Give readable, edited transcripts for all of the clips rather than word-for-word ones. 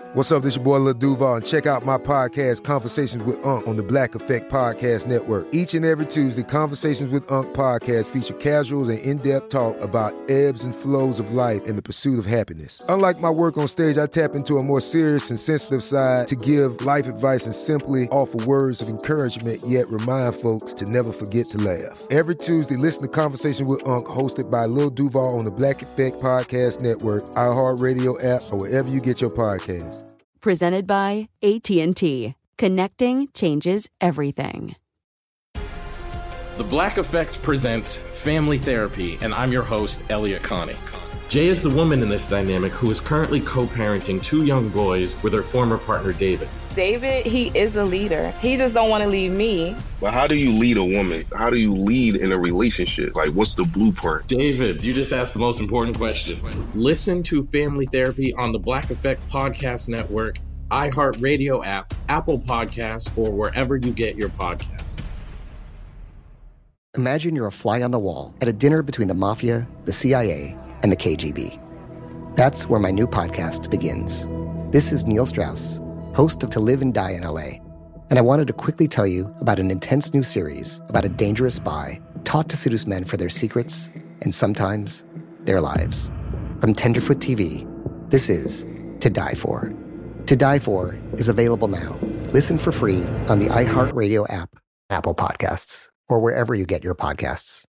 What's up, this your boy Lil Duval, and check out my podcast, Conversations with Unc, on the Black Effect Podcast Network. Each and every Tuesday, Conversations with Unc podcast feature casuals and in-depth talk about ebbs and flows of life and the pursuit of happiness. Unlike my work on stage, I tap into a more serious and sensitive side to give life advice and simply offer words of encouragement, yet remind folks to never forget to laugh. Every Tuesday, listen to Conversations with Unc, hosted by Lil Duval on the Black Effect Podcast Network, iHeartRadio app, or wherever you get your podcasts. Presented by AT&T. Connecting changes everything. The Black Effect presents Family Therapy, and I'm your host, Elliot Connie. Jay is the woman in this dynamic who is currently co-parenting 2 young boys with her former partner, David. David, he is a leader. He just don't want to leave me. But how do you lead a woman? How do you lead in a relationship? Like, what's the blueprint? David, you just asked the most important question. Listen to Family Therapy on the Black Effect Podcast Network, iHeartRadio app, Apple Podcasts, or wherever you get your podcasts. Imagine you're a fly on the wall at a dinner between the Mafia, the CIA, and the KGB. That's where my new podcast begins. This is Neil Strauss, host of To Live and Die in LA. And I wanted to quickly tell you about an intense new series about a dangerous spy taught to seduce men for their secrets and sometimes their lives. From Tenderfoot TV, this is To Die For. To Die For is available now. Listen for free on the iHeartRadio app, Apple Podcasts, or wherever you get your podcasts.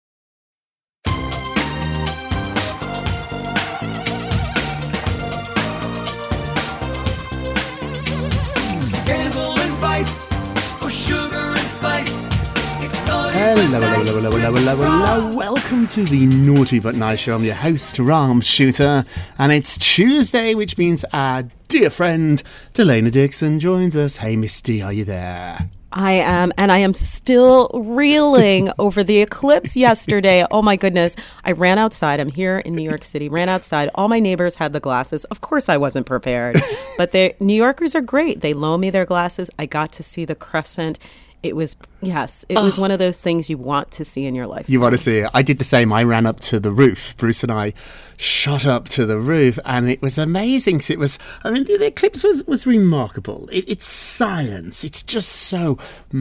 Scandal and vice, or sugar and spice. Hello. Welcome to the Naughty But Nice Show. I'm your host, Ram Shooter, and it's Tuesday, which means our dear friend Delana Dixon joins us. Hey, Misty, are you there? I am, and I am still reeling over the eclipse yesterday. Oh my goodness. I ran outside. I'm here in New York City. Ran outside. All my neighbors had the glasses. Of course I wasn't prepared. But New Yorkers are great. They loan me their glasses. I got to see the crescent. It was one of those things you want to see in your life. You want to see it. I did the same. I ran up to the roof. Bruce and I shot up to the roof, and it was amazing. The eclipse was remarkable. It's science. It's just so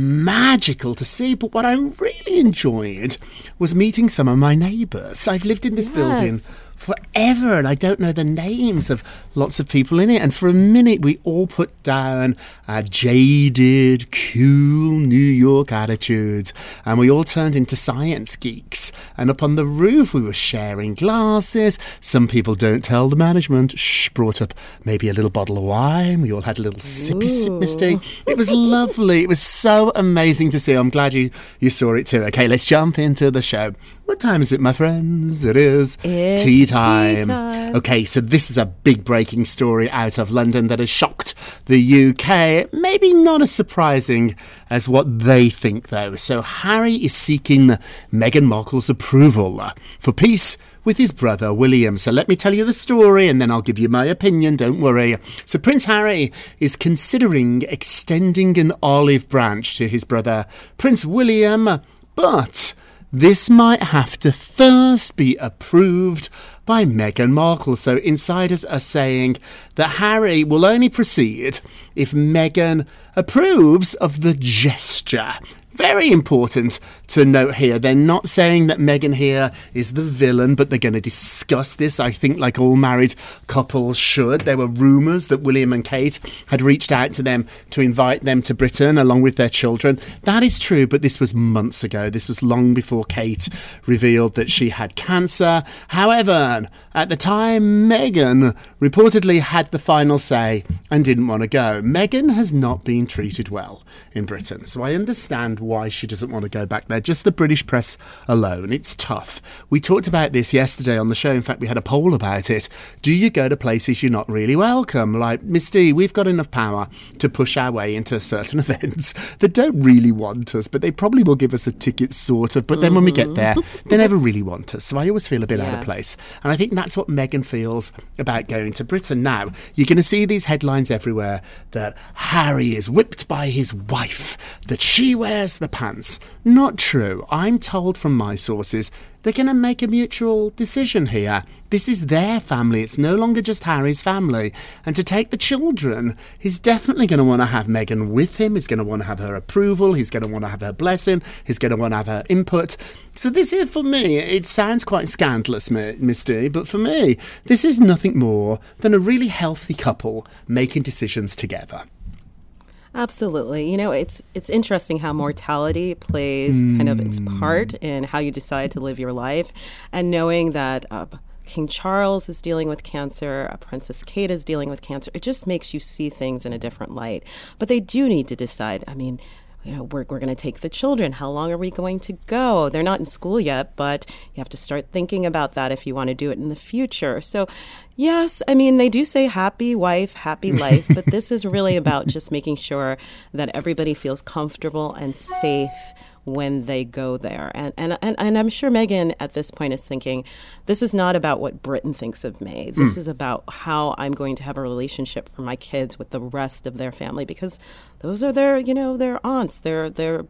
magical to see. But what I really enjoyed was meeting some of my neighbours. I've lived in this building forever, and I don't know the names of lots of people in it. And for a minute, we all put down our jaded, cool New York attitudes, and we all turned into science geeks. And up on the roof, we were sharing glasses. Some people don't tell the management. Brought up maybe a little bottle of wine. We all had a little sippy sip, Misty. It was lovely. It was so amazing to see. I'm glad you saw it too. Okay, let's jump into the show. What time is it, my friends? It's tea time. Okay, so this is a big breaking story out of London that has shocked the UK. Maybe not as surprising as what they think, though. So Harry is seeking Meghan Markle's approval for peace with his brother William. So let me tell you the story and then I'll give you my opinion, don't worry. So Prince Harry is considering extending an olive branch to his brother Prince William, but this might have to first be approved by Meghan Markle. So insiders are saying that Harry will only proceed if Meghan approves of the gesture. Very important to note here. They're not saying that Meghan here is the villain, but they're going to discuss this, I think, like all married couples should. There were rumours that William and Kate had reached out to them to invite them to Britain along with their children. That is true, but this was months ago. This was long before Kate revealed that she had cancer. However, at the time, Meghan reportedly had the final say and didn't want to go. Meghan has not been treated well in Britain, so I understand why she doesn't want to go back there. Just the British press alone. It's tough. We talked about this yesterday on the show. In fact, we had a poll about it. Do you go to places you're not really welcome? Like, Misty, we've got enough power to push our way into certain events that don't really want us, but they probably will give us a ticket, sort of. But then when we get there, they never really want us. So I always feel a bit out of place. And I think that's what Meghan feels about going to Britain. Now, you're going to see these headlines everywhere that Harry is whipped by his wife, that she wears the pants. Not true. I'm told from my sources They're going to make a mutual decision here. This is their family. It's no longer just Harry's family. And to take the children, he's definitely going to want to have Meghan with him. He's going to want to have her approval. He's going to want to have her blessing. He's going to want to have her input. So this is, for me, it sounds quite scandalous, Miss D, but for me, this is nothing more than a really healthy couple making decisions together. Absolutely. You know, it's interesting how mortality plays kind of its part in how you decide to live your life. And knowing that King Charles is dealing with cancer, Princess Kate is dealing with cancer, it just makes you see things in a different light. But they do need to decide. I mean, you know, we're going to take the children. How long are we going to go? They're not in school yet, but you have to start thinking about that if you want to do it in the future. So, yes, I mean, they do say happy wife, happy life, but this is really about just making sure that everybody feels comfortable and safe when they go there. And I'm sure Meghan at this point is thinking, this is not about what Britain thinks of me. This is about how I'm going to have a relationship for my kids with the rest of their family, because those are their, you know, their aunts, their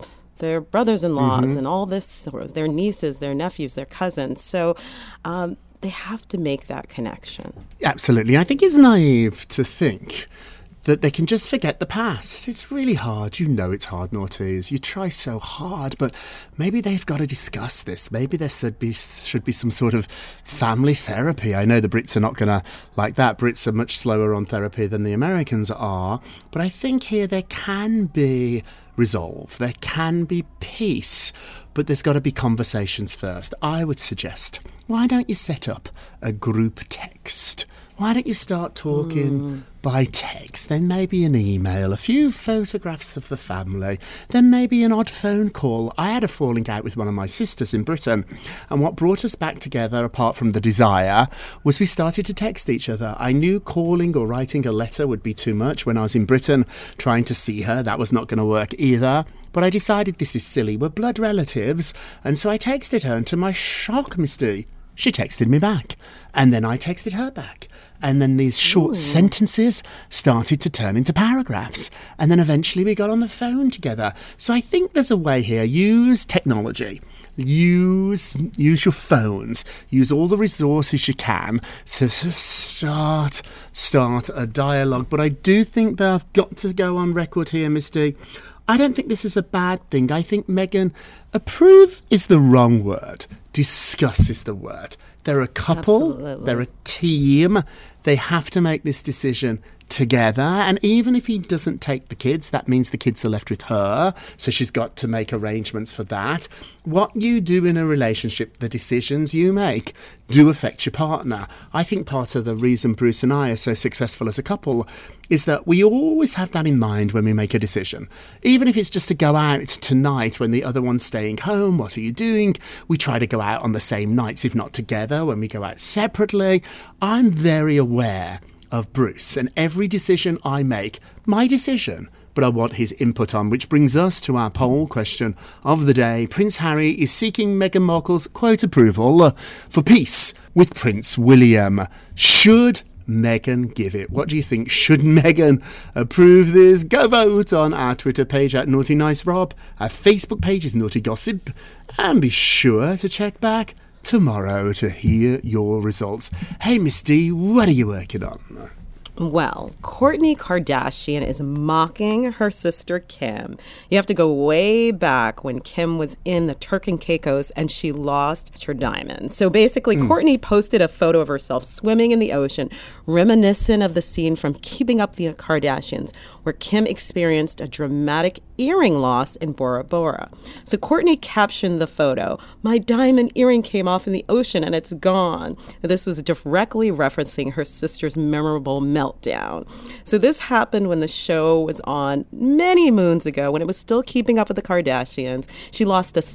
brothers-in-laws and all this, or their nieces, their nephews, their cousins. So they have to make that connection. Absolutely. I think it's naive to think that they can just forget the past. It's really hard. You know it's hard, Naughties. You try so hard, but maybe they've got to discuss this. Maybe there should be some sort of family therapy. I know the Brits are not going to like that. Brits are much slower on therapy than the Americans are. But I think here there can be resolve. There can be peace. But there's got to be conversations first. I would suggest, why don't you set up a group text? Why don't you start talking by text, then maybe an email, a few photographs of the family, then maybe an odd phone call. I had a falling out with one of my sisters in Britain, and what brought us back together, apart from the desire, was we started to text each other. I knew calling or writing a letter would be too much when I was in Britain trying to see her. That was not going to work either. But I decided this is silly. We're blood relatives. And so I texted her, and to my shock, Miss D, she texted me back. And then I texted her back. And then these short sentences started to turn into paragraphs. And then eventually we got on the phone together. So I think there's a way here. Use technology. Use your phones. Use all the resources you can to start a dialogue. But I do think that I've got to go on record here, Miss D. I don't think this is a bad thing. I think Meghan, approve is the wrong word. Discuss is the word. They're a couple. Absolutely. They're a team. They have to make this decision together. And even if he doesn't take the kids, that means the kids are left with her. So she's got to make arrangements for that. What you do in a relationship, the decisions you make, do affect your partner. I think part of the reason Bruce and I are so successful as a couple is that we always have that in mind when we make a decision. Even if it's just to go out tonight when the other one's staying home, what are you doing? We try to go out on the same nights, if not together, when we go out separately. I'm very aware of Bruce, and every decision I make, my decision, but I want his input on, which brings us to our poll question of the day. Prince Harry is seeking Meghan Markle's, quote, approval for peace with Prince William. Should Meghan give it? What do you think? Should Meghan approve this? Go vote on our Twitter page at Naughty Nice Rob. Our Facebook page is Naughty Gossip. And be sure to check back tomorrow to hear your results. Hey, Miss D, what are you working on? Well, Kourtney Kardashian is mocking her sister Kim. You have to go way back when Kim was in the Turk and Caicos and she lost her diamond. So basically, Kourtney posted a photo of herself swimming in the ocean, reminiscent of the scene from Keeping Up the Kardashians, where Kim experienced a dramatic earring loss in Bora Bora. So Kourtney captioned the photo, "My diamond earring came off in the ocean and it's gone." This was directly referencing her sister's memorable meltdown. So this happened when the show was on many moons ago, when it was still Keeping Up with the Kardashians. She lost a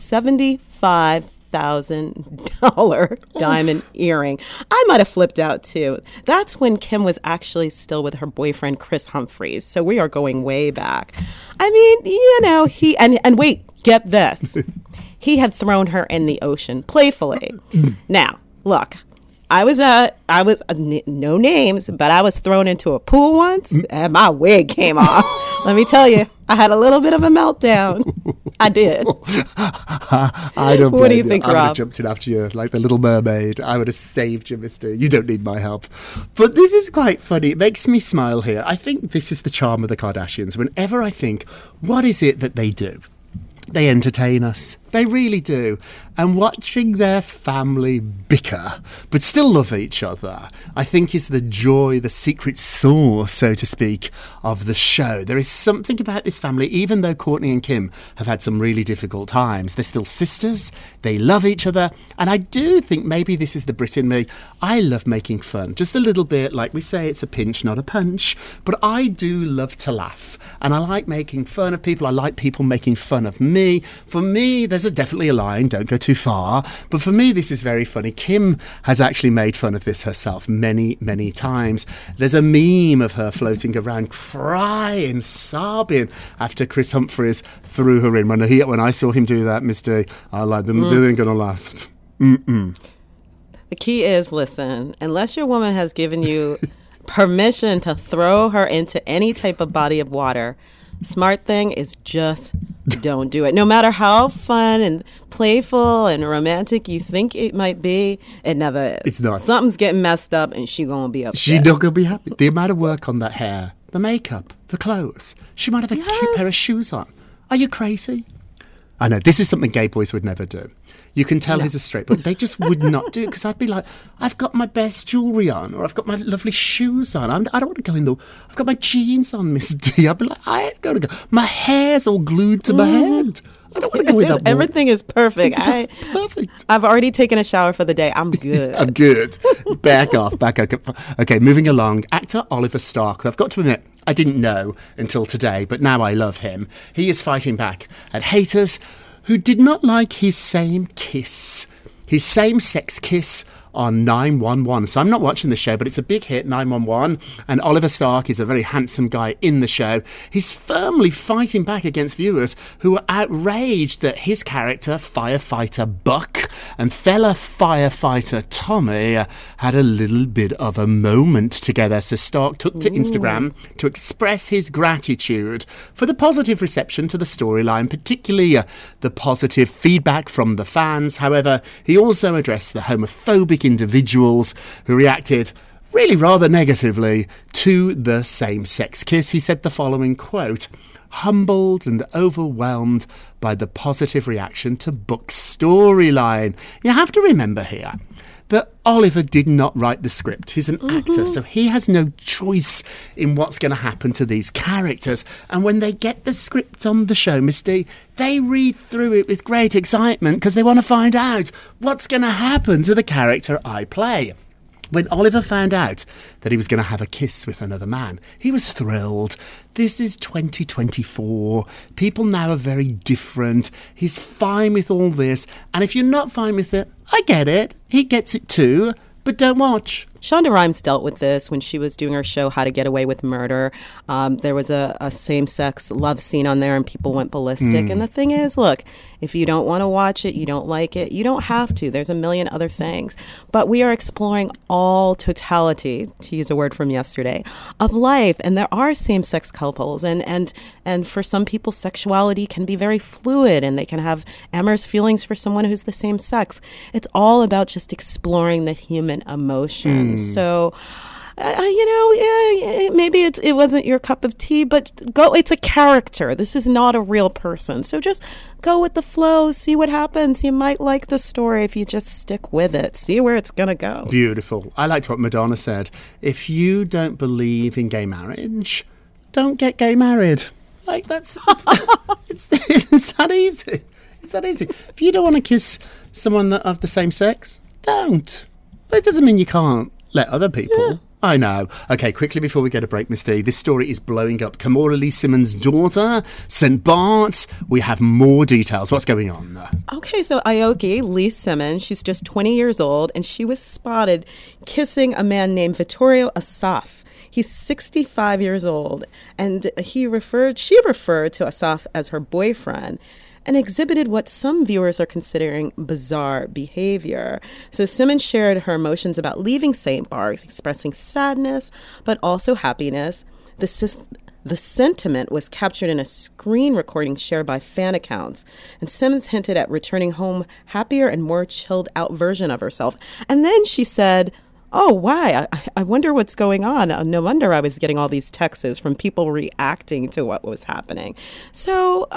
$75,000 diamond earring. I might have flipped out too. That's when Kim was actually still with her boyfriend, Chris Humphries. So we are going way back. I mean, you know, and wait, get this. He had thrown her in the ocean playfully. Now, look, I was no names, but I was thrown into a pool once and my wig came off. Let me tell you, I had a little bit of a meltdown. I did. I don't blame What do you think, I would have Rob? jumped in after you like the Little Mermaid. I would have saved you, mister. You don't need my help. But this is quite funny. It makes me smile here. I think this is the charm of the Kardashians. Whenever I think, what is it that they do? They entertain us. They really do. And watching their family bicker, but still love each other, I think is the joy, the secret sauce, so to speak, of the show. There is something about this family, even though Kourtney and Kim have had some really difficult times, they're still sisters, they love each other, and I do think maybe this is the Brit in me. I love making fun, just a little bit, like we say, it's a pinch, not a punch, but I do love to laugh, and I like making fun of people, I like people making fun of me. For me, there's definitely a line, don't go too far, but for me this is very funny. Kim has actually made fun of this herself many, many times. There's a meme of her floating around crying, sobbing after Chris Humphries threw her in. When I saw him do that, Mister, I like them, they ain't gonna last. Mm-mm. The key is, listen, unless your woman has given you permission to throw her into any type of body of water, smart thing is just don't do it. No matter how fun and playful and romantic you think it might be, it never is. It's not. Something's getting messed up and she gonna be upset. She not gonna be happy. The amount of work on that hair, the makeup, the clothes. She might have a cute pair of shoes on. Are you crazy? I know, this is something gay boys would never do. You can tell he's a straight, but they just would not do it because I'd be like, I've got my best jewellery on, or I've got my lovely shoes on. I don't want to go in the... I've got my jeans on, Miss D. I'd be like, I ain't going to go. My hair's all glued to my head. I don't want to go in that morning. Everything is perfect. Perfect. I've already taken a shower for the day. I'm good. I'm good. Back off. Okay, moving along. Actor Oliver Stark, who I've got to admit, I didn't know until today, but now I love him. He is fighting back at haters who did not like his same-sex kiss on 911. So I'm not watching the show, but it's a big hit, 911, and Oliver Stark is a very handsome guy in the show. He's firmly fighting back against viewers who were outraged that his character, firefighter Buck, and fella firefighter Tommy had a little bit of a moment together. So Stark took to Instagram to express his gratitude for the positive reception to the storyline, particularly the positive feedback from the fans. However, he also addressed the homophobic individuals who reacted really rather negatively to the same-sex kiss. He said the following quote, humbled and overwhelmed by the positive reaction to Buck's storyline. You have to remember here that Oliver did not write the script. He's an actor, so he has no choice in what's going to happen to these characters. And when they get the script on the show, Miss D, they read through it with great excitement because they want to find out what's going to happen to the character I play. When Oliver found out that he was going to have a kiss with another man, he was thrilled. This is 2024. People now are very different. He's fine with all this. And if you're not fine with it, I get it. He gets it too. But don't watch. Shonda Rhimes dealt with this when she was doing her show How to Get Away with Murder. There was a same-sex love scene on there and people went ballistic. And the thing is, look, if you don't want to watch it, you don't like it, you don't have to. There's a million other things. But we are exploring all totality, to use a word from yesterday, of life. And there are same-sex couples. And for some people, sexuality can be very fluid and they can have amorous feelings for someone who's the same sex. It's all about just exploring the human emotion. So, maybe it wasn't your cup of tea, but go. It's a character. This is not a real person. So just go with the flow. See what happens. You might like the story if you just stick with it. See where it's going to go. Beautiful. I liked what Madonna said. If you don't believe in gay marriage, don't get gay married. Like, it's that easy. It's that easy. If you don't want to kiss someone of the same sex, don't. But it doesn't mean you can't let other people. Yeah. I know. Okay, quickly before we get a break, Miss D, this story is blowing up. Kimora Lee Simmons' daughter, St. Bart. We have more details. What's going on? Okay, so Aoki Lee Simmons, she's just 20 years old, and she was spotted kissing a man named Vittorio Asaf. He's 65 years old, and she referred to Asaf as her boyfriend, and exhibited what some viewers are considering bizarre behavior. So Simmons shared her emotions about leaving St. Bart's, expressing sadness, but also happiness. The The sentiment was captured in a screen recording shared by fan accounts. And Simmons hinted at returning home happier and more chilled out version of herself. And then she said, "Oh, why? I wonder what's going on. No wonder I was getting all these texts from people reacting to what was happening." So,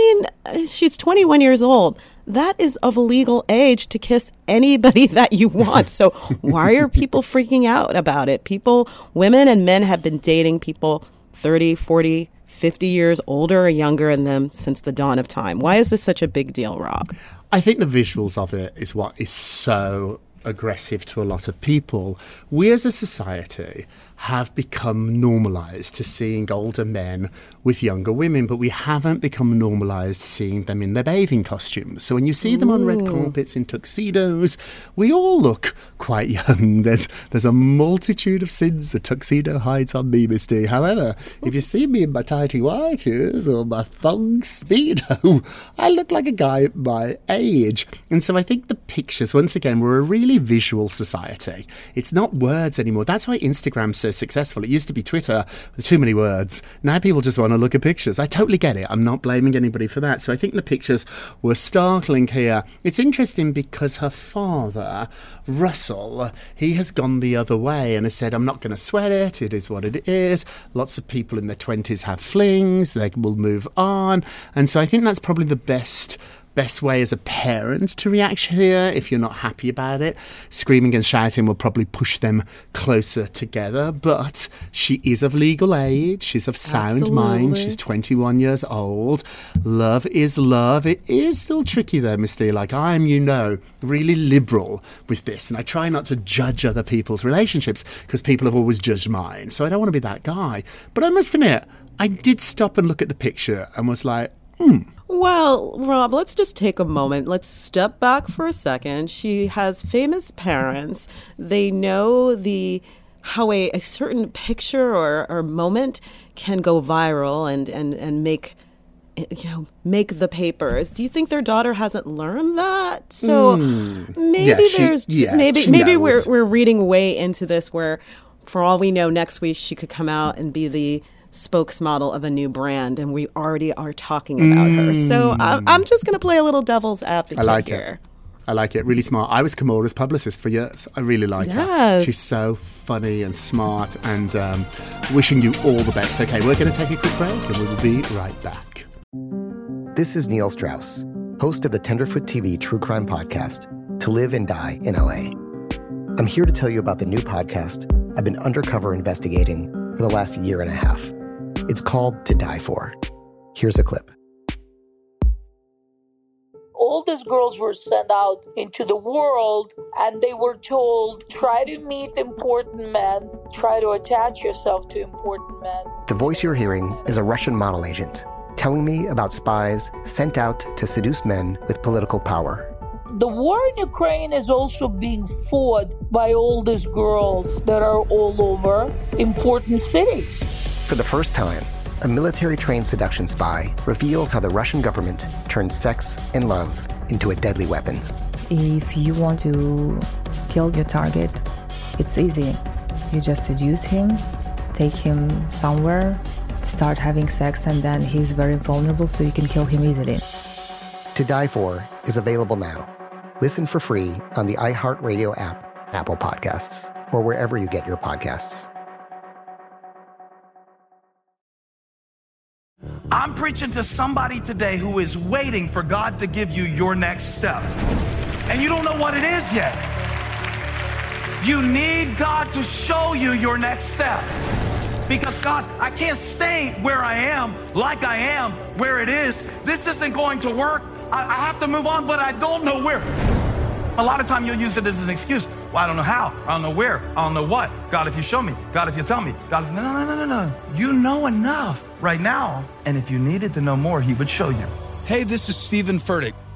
she's 21 years old. That is of legal age to kiss anybody that you want. So why are people freaking out about it? Women and men have been dating people 30, 40, 50 years older or younger than them since the dawn of time. Why is this such a big deal, Rob? I think the visuals of it is what is so aggressive to a lot of people. We as a society have become normalised to seeing older men with younger women, but we haven't become normalised seeing them in their bathing costumes. So when you see them on red carpets in tuxedos, we all look quite young. There's a multitude of sins a tuxedo hides on me, Misty. However, if you see me in my tighty whities or my thong speedo, I look like a guy my age. And so I think the pictures, once again, we're a really visual society. It's not words anymore. That's why Instagram's so successful. It used to be Twitter with too many words. Now people just want to look at pictures. I totally get it. I'm not blaming anybody for that. So I think the pictures were startling here. It's interesting because her father, Russell, he has gone the other way and has said, I'm not going to sweat it. It is what it is. Lots of people in their 20s have flings. They will move on. And so I think that's probably the best way as a parent to react here. If you're not happy about it, screaming and shouting will probably push them closer together. But she is of legal age. She's of sound mind. She's 21 years old. Love is love. It is still tricky though, Misty. Like I'm, really liberal with this. And I try not to judge other people's relationships because people have always judged mine. So I don't want to be that guy. But I must admit, I did stop and look at the picture and was like, Well, Rob, let's just take a moment. Let's step back for a second. She has famous parents. They know how a certain picture or moment can go viral and make the papers. Do you think their daughter hasn't learned that? So maybe we're reading way into this where, for all we know, next week she could come out and be the spokesmodel of a new brand, and we already are talking about her. So I'm just going to play a little devil's advocate here. I like it. Really smart. I was Kimura's publicist for years. I really like her. She's so funny and smart, and wishing you all the best. Okay, we're going to take a quick break, and we will be right back. This is Neil Strauss, host of the Tenderfoot TV true crime podcast, To Live and Die in LA. I'm here to tell you about the new podcast I've been undercover investigating for the last year and a half. It's called To Die For. Here's a clip. All these girls were sent out into the world and they were told, try to meet important men, try to attach yourself to important men. The voice you're hearing is a Russian model agent telling me about spies sent out to seduce men with political power. The war in Ukraine is also being fought by all these girls that are all over important cities. For the first time, a military-trained seduction spy reveals how the Russian government turned sex and love into a deadly weapon. If you want to kill your target, it's easy. You just seduce him, take him somewhere, start having sex, and then he's very vulnerable, so you can kill him easily. To Die For is available now. Listen for free on the iHeartRadio app, Apple Podcasts, or wherever you get your podcasts. I'm preaching to somebody today who is waiting for God to give you your next step. And you don't know what it is yet. You need God to show you your next step. Because God, I can't stay where I am, like I am, where it is. This isn't going to work. I have to move on, but I don't know where. A lot of time you'll use it as an excuse. Well, I don't know how. I don't know where. I don't know what. God, if you show me. God, if you tell me. God, if... No. You know enough right now. And if you needed to know more, he would show you. Hey, this is Stephen Furtick.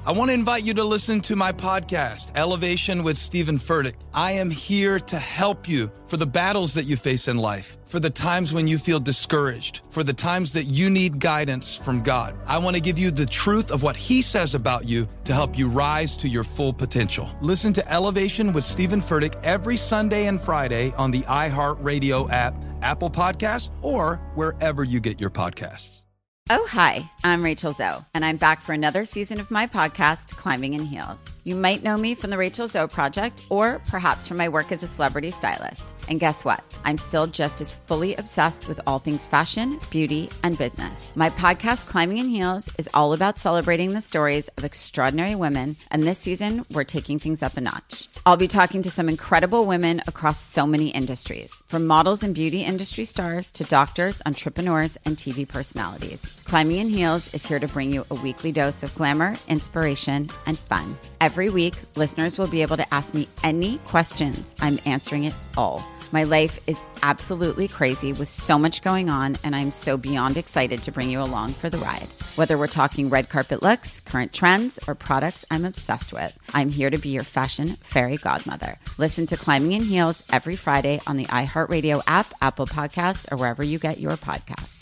I want to invite you to listen to my podcast, Elevation with Stephen Furtick. I am here to help you for the battles that you face in life, for the times when you feel discouraged, for the times that you need guidance from God. I want to give you the truth of what He says about you to help you rise to your full potential. Listen to Elevation with Stephen Furtick every Sunday and Friday on the iHeartRadio app, Apple Podcasts, or wherever you get your podcasts. Oh, hi, I'm Rachel Zoe, and I'm back for another season of my podcast, Climbing in Heels. You might know me from the Rachel Zoe Project, or perhaps from my work as a celebrity stylist. And guess what? I'm still just as fully obsessed with all things fashion, beauty, and business. My podcast, Climbing in Heels, is all about celebrating the stories of extraordinary women, and this season, we're taking things up a notch. I'll be talking to some incredible women across so many industries, from models and beauty industry stars to doctors, entrepreneurs, and TV personalities. Climbing in Heels is here to bring you a weekly dose of glamour, inspiration, and fun. Every week, listeners will be able to ask me any questions. I'm answering it all. My life is absolutely crazy with so much going on, and I'm so beyond excited to bring you along for the ride. Whether we're talking red carpet looks, current trends, or products I'm obsessed with, I'm here to be your fashion fairy godmother. Listen to Climbing in Heels every Friday on the iHeartRadio app, Apple Podcasts, or wherever you get your podcasts.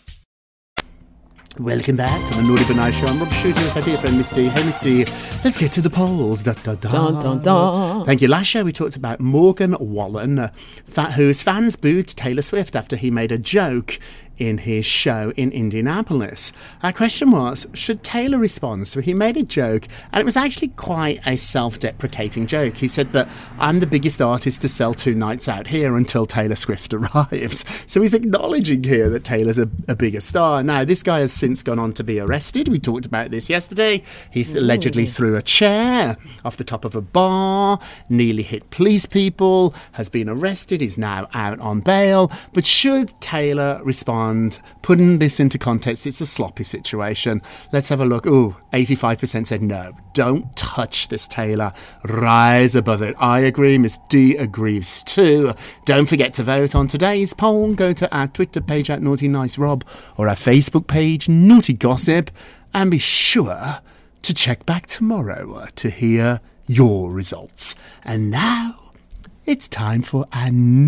Welcome back to the Naughty But Nice Show. I'm Rob Shooter with my dear friend Miss D. Hey, Miss D, let's get to the polls. Da, da, da. Dun, dun, dun. Thank you. Last show we talked about Morgan Wallen, whose fans booed Taylor Swift after he made a joke in his show in Indianapolis. Our question was, should Taylor respond? So he made a joke, and it was actually quite a self-deprecating joke. He said that I'm the biggest artist to sell 2 nights out here until Taylor Swift arrives. So he's acknowledging here that Taylor's a bigger star. Now, this guy has since gone on to be arrested. We talked about this yesterday. He allegedly threw a chair off the top of a bar, nearly hit police people, has been arrested, is now out on bail. But should Taylor respond? Putting this into context, it's a sloppy situation. Let's have a look. Ooh, 85% said no. Don't touch this, Taylor. Rise above it. I agree. Miss D agrees too. Don't forget to vote on today's poll. Go to our Twitter page at Naughty Nice Rob or our Facebook page, Naughty Gossip, and be sure to check back tomorrow to hear your results. And now, it's time for our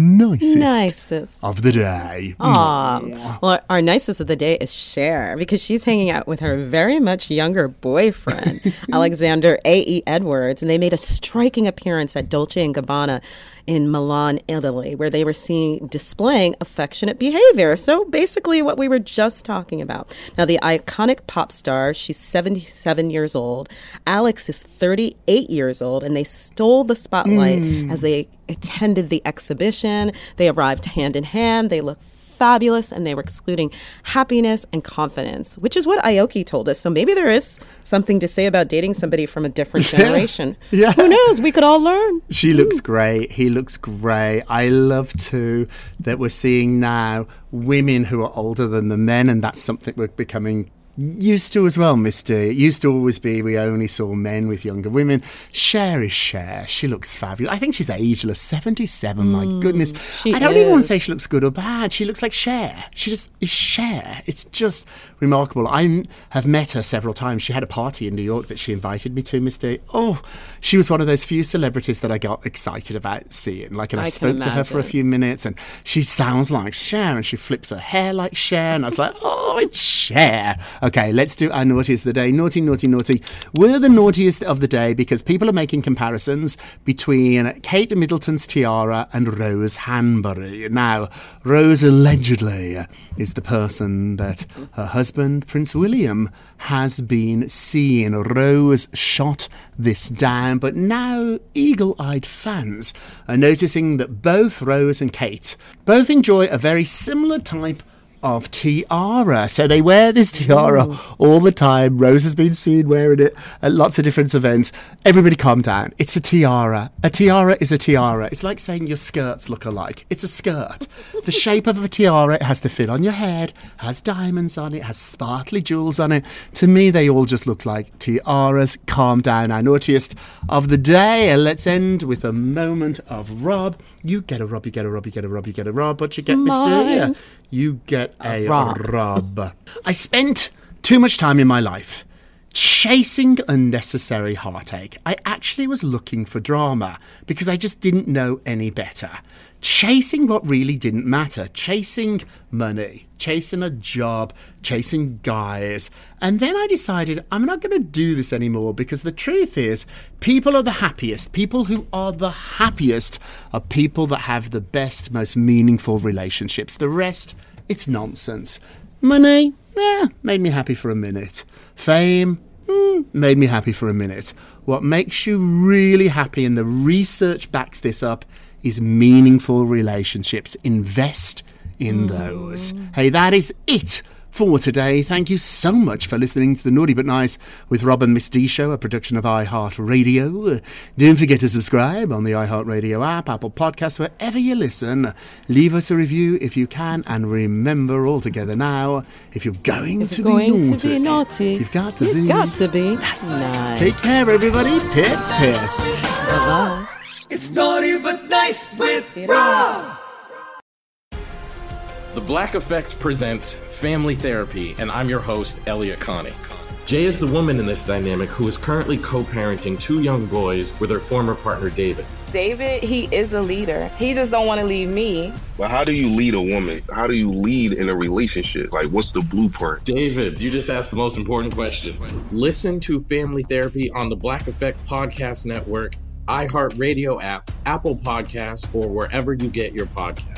nicest of the day. Aww. Well, our nicest of the day is Cher, because she's hanging out with her very much younger boyfriend, Alexander A.E. Edwards, and they made a striking appearance at Dolce & Gabbana in Milan, Italy, where they were seen displaying affectionate behavior. So basically what we were just talking about. Now, the iconic pop star, she's 77 years old. Alex is 38 years old, and they stole the spotlight as they attended the exhibition. They arrived hand in hand. They looked fabulous, and they were excluding happiness and confidence, which is what Aoki told us. So maybe there is something to say about dating somebody from a different generation. Yeah. Who knows? We could all learn. She looks great. He looks great. I love too that we're seeing now women who are older than the men, and that's something we're becoming used to as well, Miss D. It used to always be we only saw men with younger women. Cher is Cher. She looks fabulous. I think she's ageless. 77, my goodness. I don't even want to say she looks good or bad. She looks like Cher. She just is Cher. It's just remarkable. I have met her several times. She had a party in New York that she invited me to, Miss D. Oh, she was one of those few celebrities that I got excited about seeing. And I spoke to her for a few minutes, and she sounds like Cher, and she flips her hair like Cher, and I was like, oh, it's Cher. Okay, let's do our naughtiest of the day. Naughty, naughty, naughty. We're the naughtiest of the day because people are making comparisons between Kate Middleton's tiara and Rose Hanbury. Now, Rose allegedly is the person that her husband, Prince William, has been seeing. Rose shot this down, but now eagle-eyed fans are noticing that both Rose and Kate both enjoy a very similar type of tiara. So they wear this tiara all the time. Rose has been seen wearing it at lots of different events. Everybody calm down. It's a tiara. A tiara is a tiara. It's like saying your skirts look alike. It's a skirt. The shape of a tiara, it has to fit on your head, has diamonds on it, has sparkly jewels on it. To me, they all just look like tiaras. Calm down. Our naughtiest of the day. And let's end with a moment of Rob. You get a Rob, you get a Rob, you get a Rob, you get a Rob. What you get, Mr. Yeah. You get a Rob. I spent too much time in my life chasing unnecessary heartache. I actually was looking for drama because I just didn't know any better. Chasing what really didn't matter. Chasing money, chasing a job, chasing guys. And then I decided I'm not going to do this anymore because the truth is people are the happiest. People who are the happiest are people that have the best, most meaningful relationships. The rest, it's nonsense. Money, made me happy for a minute. Fame, made me happy for a minute. What makes you really happy, and the research backs this up, is meaningful relationships. Invest in those. Hey, that is it for today. Thank you so much for listening to the Naughty But Nice with Rob and Miss D Show, a production of iHeartRadio. Don't forget to subscribe on the iHeartRadio app, Apple Podcasts, wherever you listen. Leave us a review if you can, and remember all together now, if you're going to be naughty, you've got to be nice. Take care, everybody. Pip, pip. Bye-bye. It's Naughty But Nice with Rob. The Black Effect presents Family Therapy, and I'm your host, Elliot Connie. Jay is the woman in this dynamic who is currently co-parenting 2 young boys with her former partner, David. David, he is a leader. He just don't want to leave me. But how do you lead a woman? How do you lead in a relationship? Like, what's the blueprint? David, you just asked the most important question. Listen to Family Therapy on the Black Effect Podcast Network, iHeartRadio app, Apple Podcasts, or wherever you get your podcasts.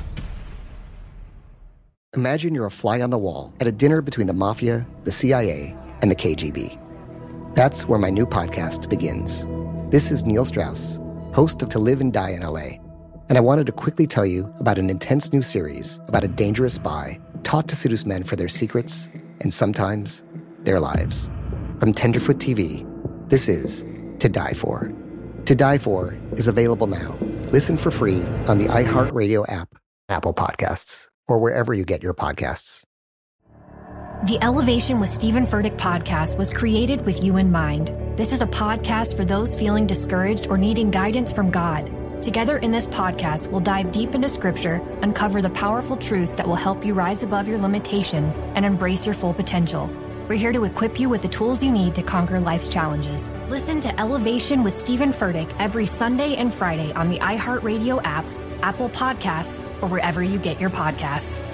Imagine you're a fly on the wall at a dinner between the mafia, the CIA, and the KGB. That's where my new podcast begins. This is Neil Strauss, host of To Live and Die in LA, and I wanted to quickly tell you about an intense new series about a dangerous spy taught to seduce men for their secrets and sometimes their lives. From Tenderfoot TV, this is To Die For. To Die For is available now. Listen for free on the iHeartRadio app, Apple Podcasts, or wherever you get your podcasts. The Elevation with Stephen Furtick podcast was created with you in mind. This is a podcast for those feeling discouraged or needing guidance from God. Together in this podcast, we'll dive deep into Scripture, uncover the powerful truths that will help you rise above your limitations and embrace your full potential. We're here to equip you with the tools you need to conquer life's challenges. Listen to Elevation with Stephen Furtick every Sunday and Friday on the iHeartRadio app, Apple Podcasts, or wherever you get your podcasts.